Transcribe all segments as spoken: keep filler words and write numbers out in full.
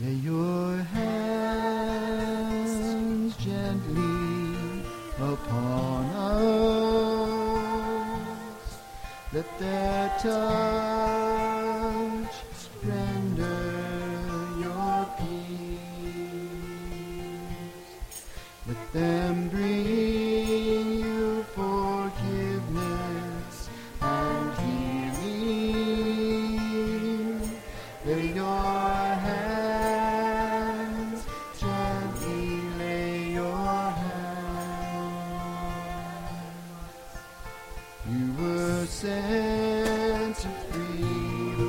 Lay your hands gently upon us. Let their touch render your peace. Let them bring you forgiveness and healing. Lay your hands gently, lay your hands. You were sent to free the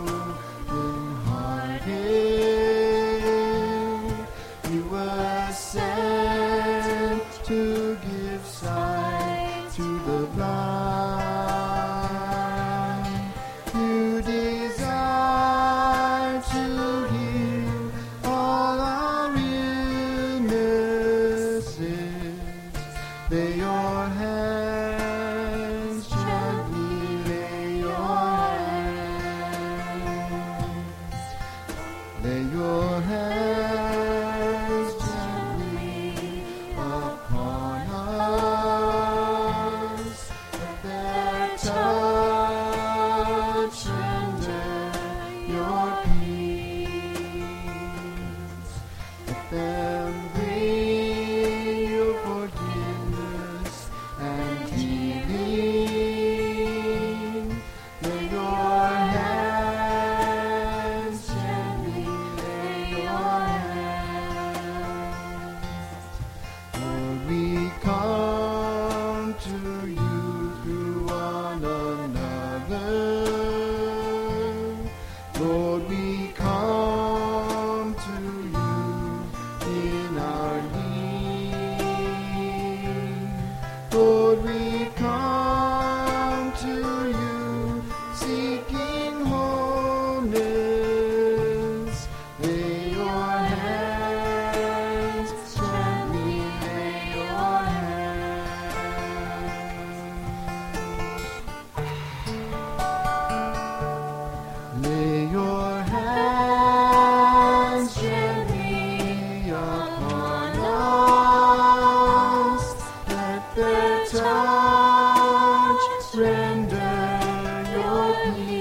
broken-hearted. You were sent to give sight to the blind. You desire to heal all our illnesses. Lay your hands gently, lay your hands. Lay your hands gently upon us. Let their touch render your peace. Let them bring you forgiveness and healing. Lay your hands gently, lay your hands. Lord, we come to you through one another. Lord, we come to you in our need. Lord, we come to you seeking wholeness. Lay your hands gently, lay your hands. Lay your hands gently upon us. Let their touch render your peace.